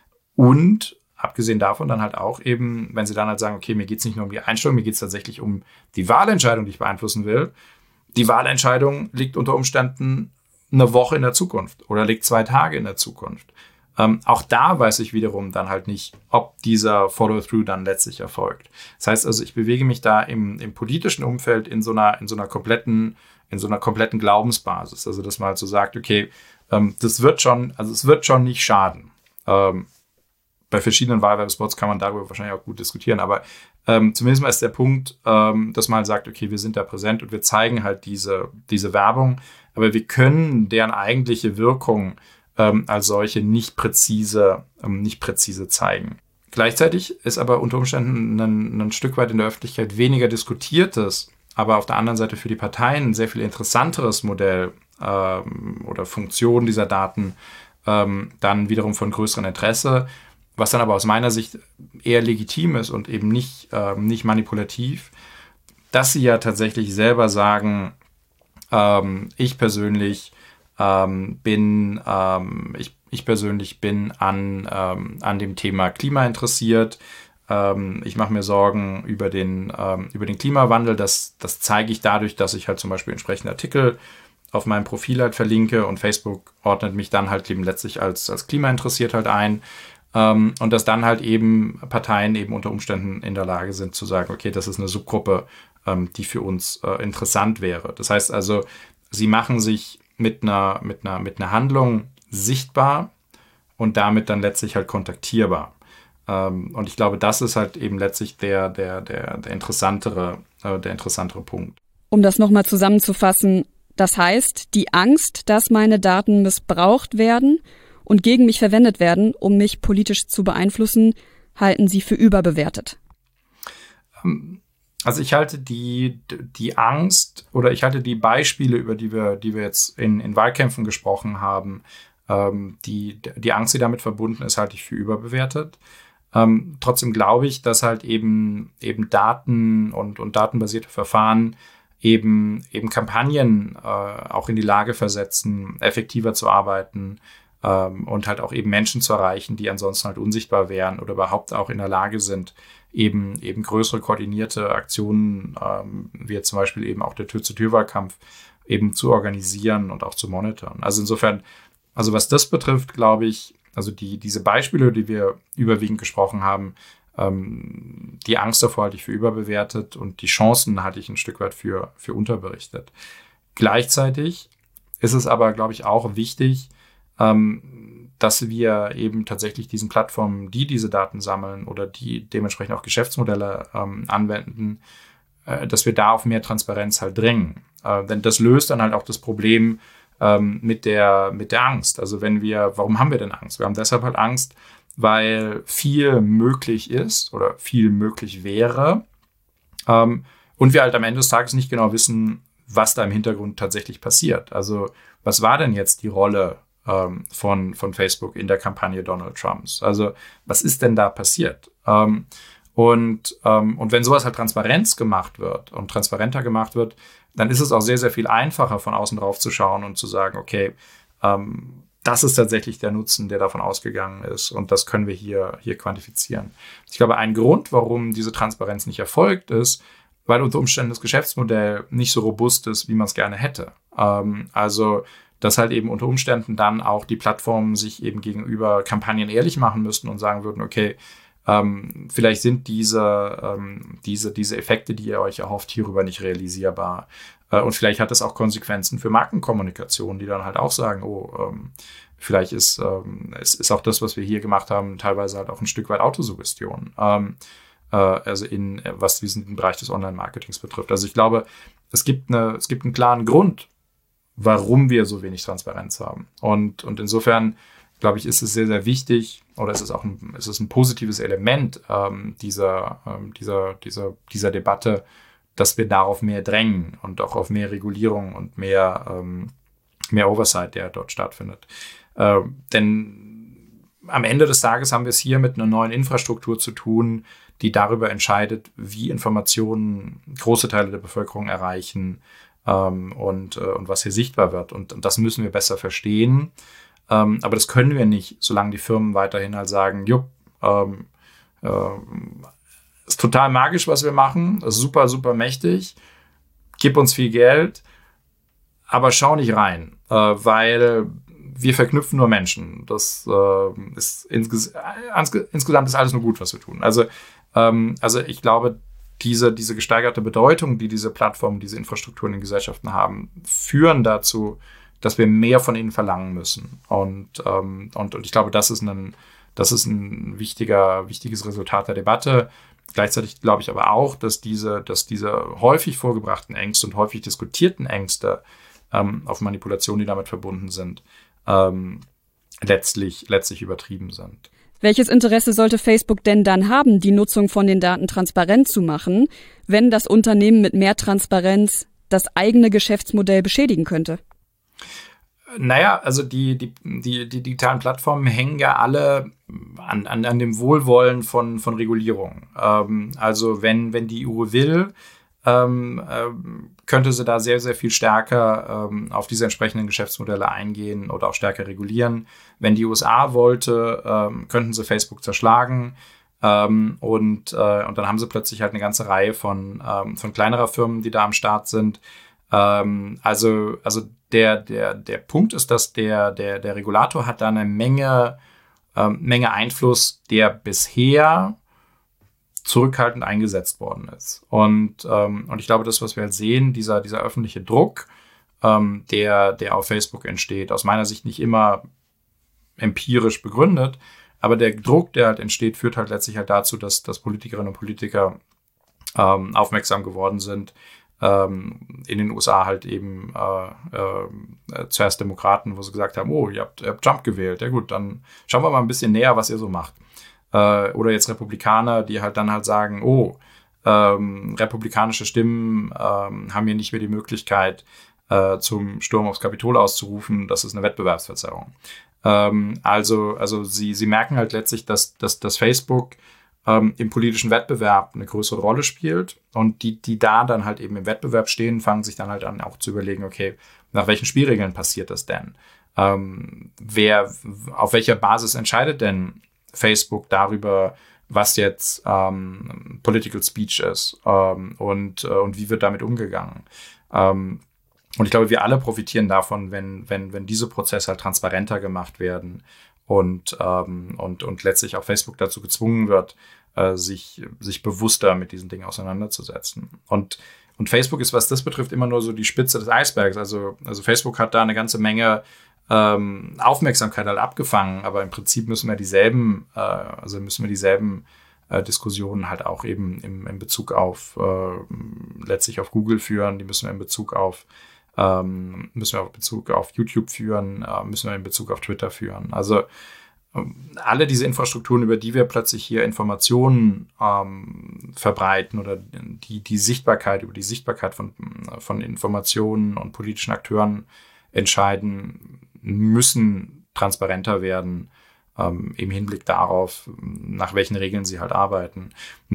Und abgesehen davon dann halt auch eben, wenn Sie dann halt sagen, okay, mir geht es nicht nur um die Einstellung, mir geht es tatsächlich um die Wahlentscheidung, die ich beeinflussen will. Die Wahlentscheidung liegt unter Umständen eine Woche in der Zukunft oder liegt zwei Tage in der Zukunft. Ähm, auch da weiß ich wiederum dann halt nicht, ob dieser Follow-through dann letztlich erfolgt. Das heißt also, ich bewege mich da im, im politischen Umfeld in so einer, in so einer kompletten, in so einer kompletten Glaubensbasis. Also, dass man halt so sagt, okay, ähm, das wird schon, also es wird schon nicht schaden. Ähm, bei verschiedenen Wahlwerbespots kann man darüber wahrscheinlich auch gut diskutieren, aber ähm, zumindest mal ist der Punkt, ähm, dass man halt sagt, okay, wir sind da präsent und wir zeigen halt diese, diese Werbung, aber wir können deren eigentliche Wirkung ähm, als solche nicht präzise, ähm, nicht präzise zeigen. Gleichzeitig ist aber unter Umständen ein, ein Stück weit in der Öffentlichkeit weniger diskutiertes, aber auf der anderen Seite für die Parteien ein sehr viel interessanteres Modell ähm, oder Funktion dieser Daten ähm, dann wiederum von größerem Interesse, was dann aber aus meiner Sicht eher legitim ist und eben nicht, ähm, nicht manipulativ, dass sie ja tatsächlich selber sagen, ähm, ich persönlich ähm, bin, ähm, ich, ich persönlich bin an, ähm, an dem Thema Klima interessiert. Ähm, ich mache mir Sorgen über den, ähm, über den Klimawandel. Das, das zeige ich dadurch, dass ich halt zum Beispiel entsprechende Artikel auf meinem Profil halt verlinke und Facebook ordnet mich dann halt eben letztlich als, als klimainteressiert halt ein. Um, und dass dann halt eben Parteien eben unter Umständen in der Lage sind zu sagen, okay, das ist eine Subgruppe, ähm, die für uns äh, interessant wäre. Das heißt also, sie machen sich mit einer, mit einer, mit einer Handlung sichtbar und damit dann letztlich halt kontaktierbar. Ähm, und ich glaube, das ist halt eben letztlich der, der, der, der interessantere, äh, der interessantere Punkt. Um das nochmal zusammenzufassen, das heißt, die Angst, dass meine Daten missbraucht werden und gegen mich verwendet werden, um mich politisch zu beeinflussen, halten Sie für überbewertet? Also ich halte die, die Angst oder ich halte die Beispiele, über die wir, die wir jetzt in, in Wahlkämpfen gesprochen haben, ähm, die, die Angst, die damit verbunden ist, halte ich für überbewertet. Ähm, trotzdem glaube ich, dass halt eben, eben Daten und, und datenbasierte Verfahren eben, eben Kampagnen äh, auch in die Lage versetzen, effektiver zu arbeiten ähm, und halt auch eben Menschen zu erreichen, die ansonsten halt unsichtbar wären oder überhaupt auch in der Lage sind, eben, eben größere koordinierte Aktionen, ähm, wie jetzt zum Beispiel eben auch der Tür-zu-Tür-Wahlkampf, eben zu organisieren und auch zu monitoren. Also insofern, also was das betrifft, glaube ich, also die, diese Beispiele, die wir überwiegend gesprochen haben, ähm, die Angst davor halte ich für überbewertet und die Chancen halte ich ein Stück weit für, für unterberichtet. Gleichzeitig ist es aber, glaube ich, auch wichtig, ähm, dass wir eben tatsächlich diesen Plattformen, die diese Daten sammeln oder die dementsprechend auch Geschäftsmodelle ähm, anwenden, äh, dass wir da auf mehr Transparenz halt drängen. Äh, denn das löst dann halt auch das Problem ähm, mit der, mit der Angst. Also wenn wir, warum haben wir denn Angst? Wir haben deshalb halt Angst, weil viel möglich ist oder viel möglich wäre ähm, und wir halt am Ende des Tages nicht genau wissen, was da im Hintergrund tatsächlich passiert. Also was war denn jetzt die Rolle Von, von Facebook in der Kampagne Donald Trumps? Also was ist denn da passiert? Ähm, und, ähm, und wenn sowas halt Transparenz gemacht wird und transparenter gemacht wird, dann ist es auch sehr, sehr viel einfacher, von außen drauf zu schauen und zu sagen, okay, ähm, das ist tatsächlich der Nutzen, der davon ausgegangen ist und das können wir hier, hier quantifizieren. Ich glaube, ein Grund, warum diese Transparenz nicht erfolgt ist, weil unter Umständen das Geschäftsmodell nicht so robust ist, wie man es gerne hätte. Ähm, also dass halt eben unter Umständen dann auch die Plattformen sich eben gegenüber Kampagnen ehrlich machen müssten und sagen würden, okay, ähm, vielleicht sind diese, ähm, diese, diese Effekte, die ihr euch erhofft, hierüber nicht realisierbar. Äh, und vielleicht hat das auch Konsequenzen für Markenkommunikation, die dann halt auch sagen, oh, ähm, vielleicht ist, ähm, es ist auch das, was wir hier gemacht haben, teilweise halt auch ein Stück weit Autosuggestion. Ähm, äh, also in, was diesen Bereich des Online-Marketings betrifft. Also ich glaube, es gibt eine, es gibt einen klaren Grund, warum wir so wenig Transparenz haben. Und, und insofern, glaube ich, ist es sehr, sehr wichtig oder es ist auch ein, es ist ein positives Element ähm, dieser, ähm, dieser, dieser, dieser Debatte, dass wir darauf mehr drängen und auch auf mehr Regulierung und mehr, ähm, mehr Oversight, der dort stattfindet. Äh, denn am Ende des Tages haben wir es hier mit einer neuen Infrastruktur zu tun, die darüber entscheidet, wie Informationen große Teile der Bevölkerung erreichen, Ähm, und, äh, und was hier sichtbar wird. Und, und das müssen wir besser verstehen. Ähm, aber das können wir nicht, solange die Firmen weiterhin halt sagen, jupp, ähm, äh, ist total magisch, was wir machen, ist super, super mächtig, gib uns viel Geld, aber schau nicht rein, äh, weil wir verknüpfen nur Menschen. Das äh, ist insges- insgesamt ist alles nur gut, was wir tun. Also, ähm, also ich glaube, Diese, diese gesteigerte Bedeutung, die diese Plattformen, diese Infrastrukturen in Gesellschaften haben, führen dazu, dass wir mehr von ihnen verlangen müssen. Und, ähm, und, und ich glaube, das ist ein, das ist ein wichtiger, wichtiges Resultat der Debatte. Gleichzeitig glaube ich aber auch, dass diese, dass diese häufig vorgebrachten Ängste und häufig diskutierten Ängste ähm, auf Manipulationen, die damit verbunden sind, ähm, letztlich, letztlich übertrieben sind. Welches Interesse sollte Facebook denn dann haben, die Nutzung von den Daten transparent zu machen, wenn das Unternehmen mit mehr Transparenz das eigene Geschäftsmodell beschädigen könnte? Naja, also die, die, die, die digitalen Plattformen hängen ja alle an, an, an dem Wohlwollen von, von Regulierung. Ähm, also wenn, wenn die E U will, ähm, ähm, könnte sie da sehr, sehr viel stärker ähm, auf diese entsprechenden Geschäftsmodelle eingehen oder auch stärker regulieren. Wenn die U S A wollte, ähm, könnten sie Facebook zerschlagen. Ähm, und, äh, und dann haben sie plötzlich halt eine ganze Reihe von, ähm, von kleinerer Firmen, die da am Start sind. Ähm, also also der, der, der Punkt ist, dass der, der, der Regulator hat da eine Menge, ähm, Menge Einfluss, der bisher zurückhaltend eingesetzt worden ist. Und, ähm, und ich glaube, das, was wir halt sehen, dieser, dieser öffentliche Druck, ähm, der, der auf Facebook entsteht, aus meiner Sicht nicht immer empirisch begründet, aber der Druck, der halt entsteht, führt halt letztlich halt dazu, dass, dass Politikerinnen und Politiker ähm, aufmerksam geworden sind, ähm, in den U S A halt eben äh, äh, zuerst Demokraten, wo sie gesagt haben, oh, ihr habt, ihr habt Trump gewählt, ja gut, dann schauen wir mal ein bisschen näher, was ihr so macht. Äh, oder jetzt Republikaner, die halt dann halt sagen, oh, ähm, republikanische Stimmen ähm, haben hier nicht mehr die Möglichkeit, äh, zum Sturm aufs Kapitol auszurufen. Das ist eine Wettbewerbsverzerrung. Ähm, also, also sie, sie merken halt letztlich, dass, dass, dass Facebook ähm, im politischen Wettbewerb eine größere Rolle spielt und die, die da dann halt eben im Wettbewerb stehen, fangen sich dann halt an auch zu überlegen, okay, nach welchen Spielregeln passiert das denn? Ähm, wer, auf welcher Basis entscheidet denn Facebook darüber, was jetzt ähm, Political Speech ist ähm, und, äh, und wie wird damit umgegangen? Ähm, und ich glaube, wir alle profitieren davon, wenn, wenn, wenn diese Prozesse halt transparenter gemacht werden und, ähm, und, und letztlich auch Facebook dazu gezwungen wird, äh, sich, sich bewusster mit diesen Dingen auseinanderzusetzen. Und Und Facebook ist, was das betrifft, immer nur so die Spitze des Eisbergs. Also, also Facebook hat da eine ganze Menge ähm, Aufmerksamkeit halt abgefangen, aber im Prinzip müssen wir dieselben, äh, also müssen wir dieselben äh, Diskussionen halt auch eben im, in Bezug auf äh, letztlich auf Google führen, die müssen wir in Bezug auf ähm, müssen wir in Bezug auf YouTube führen, äh, müssen wir in Bezug auf Twitter führen. Also alle diese Infrastrukturen, über die wir plötzlich hier Informationen ähm, verbreiten oder die, die Sichtbarkeit, über die Sichtbarkeit von, von Informationen und politischen Akteuren entscheiden, müssen transparenter werden, ähm, im Hinblick darauf, nach welchen Regeln sie halt arbeiten.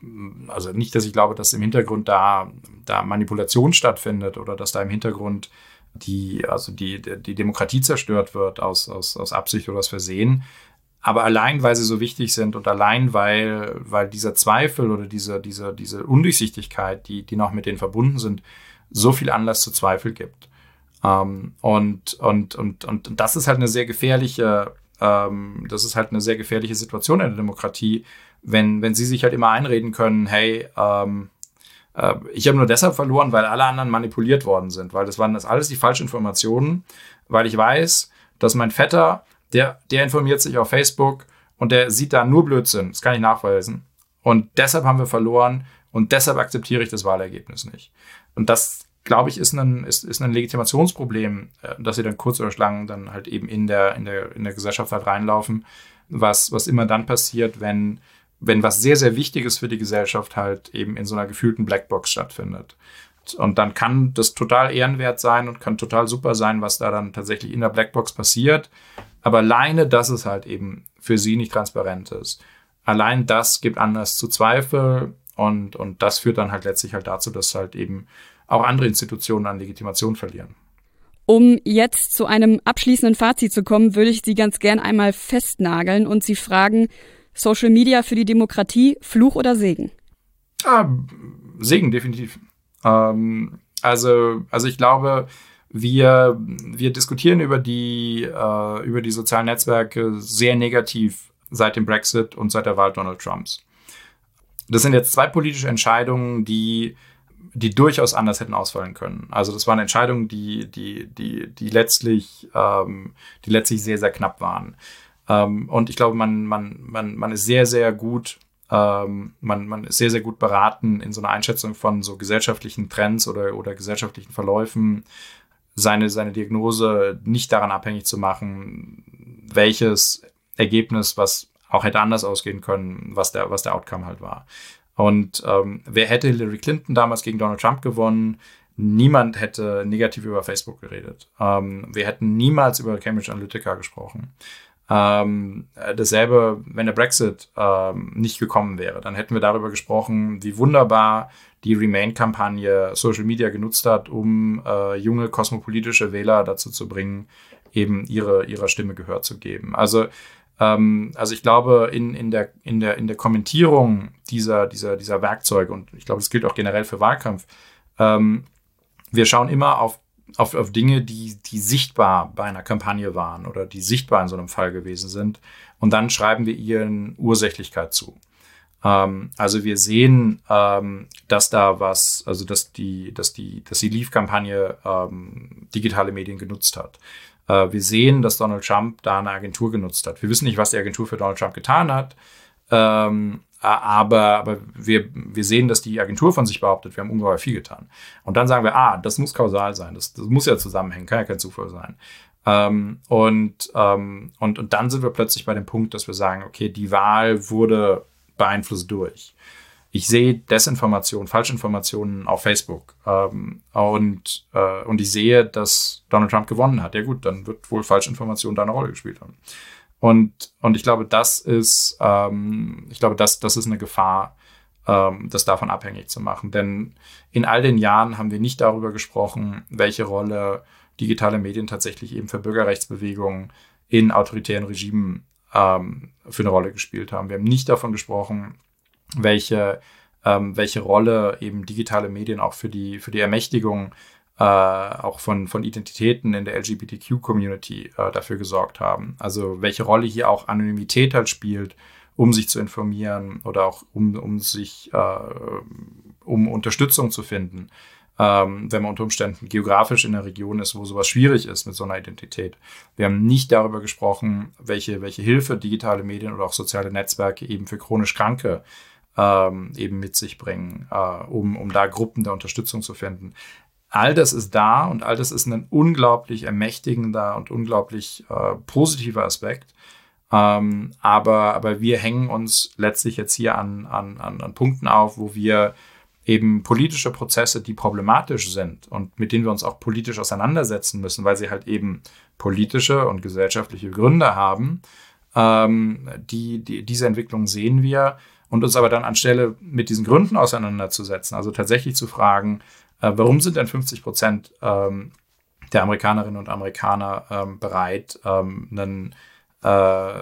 Also nicht, dass ich glaube, dass im Hintergrund da, da Manipulation stattfindet oder dass da im Hintergrund die, also die, die Demokratie zerstört wird aus, aus, aus Absicht oder aus Versehen. Aber allein, weil sie so wichtig sind und allein, weil, weil dieser Zweifel oder diese, diese, diese Undurchsichtigkeit, die, die noch mit denen verbunden sind, so viel Anlass zu Zweifel gibt. Ähm, und, und, und, und das ist halt eine sehr gefährliche, ähm, das ist halt eine sehr gefährliche Situation in der Demokratie, wenn, wenn sie sich halt immer einreden können, hey, ähm, äh, ich habe nur deshalb verloren, weil alle anderen manipuliert worden sind, weil das waren das alles die falschen Informationen, weil ich weiß, dass mein Vetter Der, der informiert sich auf Facebook und der sieht da nur Blödsinn. Das kann ich nachweisen. Und deshalb haben wir verloren und deshalb akzeptiere ich das Wahlergebnis nicht. Und das, glaube ich, ist ein, ist, ist ein Legitimationsproblem, dass sie dann kurz oder lang dann halt eben in der, in der, in der Gesellschaft halt reinlaufen, was, was immer dann passiert, wenn, wenn was sehr, sehr Wichtiges für die Gesellschaft halt eben in so einer gefühlten Blackbox stattfindet. Und dann kann das total ehrenwert sein und kann total super sein, was da dann tatsächlich in der Blackbox passiert. Aber alleine, dass es halt eben für sie nicht transparent ist. Allein das gibt Anlass zu Zweifel und, und das führt dann halt letztlich halt dazu, dass halt eben auch andere Institutionen an Legitimation verlieren. Um jetzt zu einem abschließenden Fazit zu kommen, würde ich Sie ganz gern einmal festnageln und Sie fragen, Social Media für die Demokratie, Fluch oder Segen? Ah, Segen, definitiv. Ähm, also, also ich glaube, Wir, wir diskutieren über die, äh, über die sozialen Netzwerke sehr negativ seit dem Brexit und seit der Wahl Donald Trumps. Das sind jetzt zwei politische Entscheidungen, die, die durchaus anders hätten ausfallen können. Also das waren Entscheidungen, die, die, die, die letztlich, ähm, die letztlich sehr, sehr knapp waren. Ähm, und ich glaube, man, man, man, man ist sehr, sehr gut Ähm, man, man ist sehr, sehr gut beraten in so einer Einschätzung von so gesellschaftlichen Trends oder, oder gesellschaftlichen Verläufen, seine, seine Diagnose nicht daran abhängig zu machen, welches Ergebnis, was auch hätte anders ausgehen können, was der, was der Outcome halt war. Und ähm, wer hätte Hillary Clinton damals gegen Donald Trump gewonnen? Niemand hätte negativ über Facebook geredet. Ähm, wir hätten niemals über Cambridge Analytica gesprochen. Ähm, dasselbe, wenn der Brexit ähm, nicht gekommen wäre, dann hätten wir darüber gesprochen, wie wunderbar die Remain-Kampagne Social Media genutzt hat, um äh, junge kosmopolitische Wähler dazu zu bringen, eben ihre, ihrer Stimme Gehör zu geben. Also, ähm, also ich glaube, in, in, der, in, der, in der Kommentierung dieser, dieser, dieser Werkzeuge, und ich glaube, das gilt auch generell für Wahlkampf, ähm, wir schauen immer auf Auf, auf Dinge, die, die sichtbar bei einer Kampagne waren oder die sichtbar in so einem Fall gewesen sind. Und dann schreiben wir ihren Ursächlichkeit zu. Ähm, also wir sehen, ähm, dass da was, also dass die, dass die, dass die Leave-Kampagne ähm, digitale Medien genutzt hat. Äh, wir sehen, dass Donald Trump da eine Agentur genutzt hat. Wir wissen nicht, was die Agentur für Donald Trump getan hat. Ähm, Aber, aber wir, wir sehen, dass die Agentur von sich behauptet, wir haben ungeheuer viel getan. Und dann sagen wir, ah, das muss kausal sein, das, das muss ja zusammenhängen, kann ja kein Zufall sein. Ähm, und, ähm, und, und dann sind wir plötzlich bei dem Punkt, dass wir sagen, okay, die Wahl wurde beeinflusst durch. Ich sehe Desinformation, Falschinformationen auf Facebook ähm, und, äh, und ich sehe, dass Donald Trump gewonnen hat. Ja gut, dann wird wohl Falschinformation da eine Rolle gespielt haben. Und, und ich glaube, das ist, ähm, ich glaube, das, das ist eine Gefahr, ähm, das davon abhängig zu machen. Denn in all den Jahren haben wir nicht darüber gesprochen, welche Rolle digitale Medien tatsächlich eben für Bürgerrechtsbewegungen in autoritären Regimen ähm, für eine Rolle gespielt haben. Wir haben nicht davon gesprochen, welche, ähm, welche Rolle eben digitale Medien auch für die, für die Ermächtigung äh, auch von, von Identitäten in der L G B T Q-Community äh, dafür gesorgt haben. Also welche Rolle hier auch Anonymität halt spielt, um sich zu informieren oder auch um, um sich, äh, um Unterstützung zu finden, ähm, wenn man unter Umständen geografisch in einer Region ist, wo sowas schwierig ist mit so einer Identität. Wir haben nicht darüber gesprochen, welche, welche Hilfe digitale Medien oder auch soziale Netzwerke eben für chronisch Kranke ähm, eben mit sich bringen, äh, um, um da Gruppen der Unterstützung zu finden. All das ist da und all das ist ein unglaublich ermächtigender und unglaublich äh, positiver Aspekt. Ähm, aber, aber wir hängen uns letztlich jetzt hier an, an, an, an Punkten auf, wo wir eben politische Prozesse, die problematisch sind und mit denen wir uns auch politisch auseinandersetzen müssen, weil sie halt eben politische und gesellschaftliche Gründe haben. Ähm, die, die, diese Entwicklung sehen wir und uns aber dann anstelle mit diesen Gründen auseinanderzusetzen, also tatsächlich zu fragen, äh, warum sind denn fünfzig Prozent ähm, der Amerikanerinnen und Amerikaner ähm, bereit, ähm, einen äh,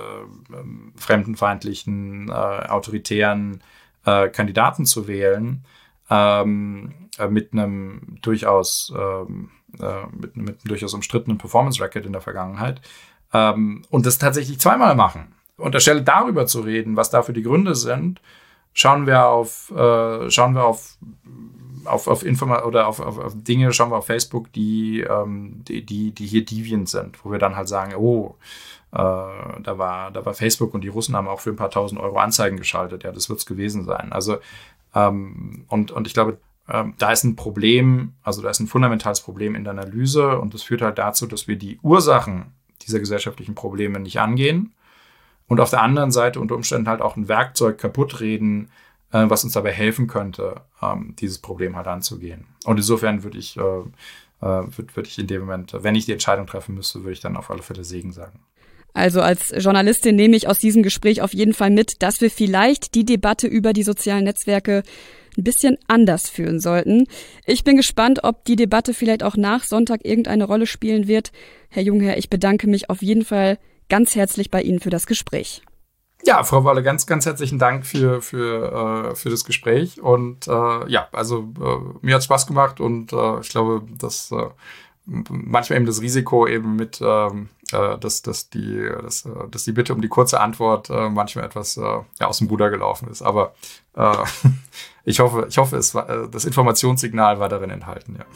fremdenfeindlichen, äh, autoritären äh, Kandidaten zu wählen, ähm, äh, mit einem durchaus ähm, äh, mit, mit einem durchaus umstrittenen Performance-Record in der Vergangenheit, ähm, und das tatsächlich zweimal machen. Und anstelle darüber zu reden, was dafür die Gründe sind, schauen wir auf äh, schauen wir auf auf auf Informa- oder auf, auf, auf Dinge, schauen wir auf Facebook, die ähm, die die die hier deviant sind, wo wir dann halt sagen, oh, äh, da war da war Facebook und die Russen haben auch für ein paar tausend Euro Anzeigen geschaltet, ja, das wird's gewesen sein. Also ähm, und und ich glaube, ähm, da ist ein Problem, also da ist ein fundamentales Problem in der Analyse und das führt halt dazu, dass wir die Ursachen dieser gesellschaftlichen Probleme nicht angehen. Und auf der anderen Seite unter Umständen halt auch ein Werkzeug kaputt reden, äh, was uns dabei helfen könnte, ähm, dieses Problem halt anzugehen. Und insofern würde ich, äh, äh, würde, würde ich in dem Moment, wenn ich die Entscheidung treffen müsste, würde ich dann auf alle Fälle Segen sagen. Also als Journalistin nehme ich aus diesem Gespräch auf jeden Fall mit, dass wir vielleicht die Debatte über die sozialen Netzwerke ein bisschen anders führen sollten. Ich bin gespannt, ob die Debatte vielleicht auch nach Sonntag irgendeine Rolle spielen wird. Herr Jungherr, ich bedanke mich auf jeden Fall ganz herzlich bei Ihnen für das Gespräch. Ja, Frau Wolle, ganz, ganz herzlichen Dank für, für, äh, für das Gespräch. Und äh, ja, also äh, mir hat es Spaß gemacht und äh, ich glaube, dass äh, manchmal eben das Risiko eben mit, ähm, äh, dass, dass, die, dass, äh, dass die Bitte um die kurze Antwort äh, manchmal etwas äh, ja, aus dem Ruder gelaufen ist. Aber äh, ich hoffe, ich hoffe, es war, äh, das Informationssignal war darin enthalten, ja.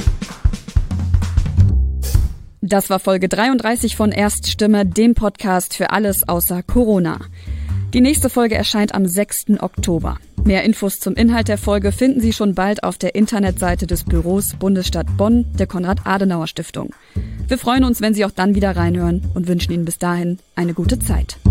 Das war Folge dreiunddreißig von Erststimme, dem Podcast für alles außer Corona. Die nächste Folge erscheint am sechsten Oktober. Mehr Infos zum Inhalt der Folge finden Sie schon bald auf der Internetseite des Büros Bundesstadt Bonn der Konrad-Adenauer-Stiftung. Wir freuen uns, wenn Sie auch dann wieder reinhören und wünschen Ihnen bis dahin eine gute Zeit.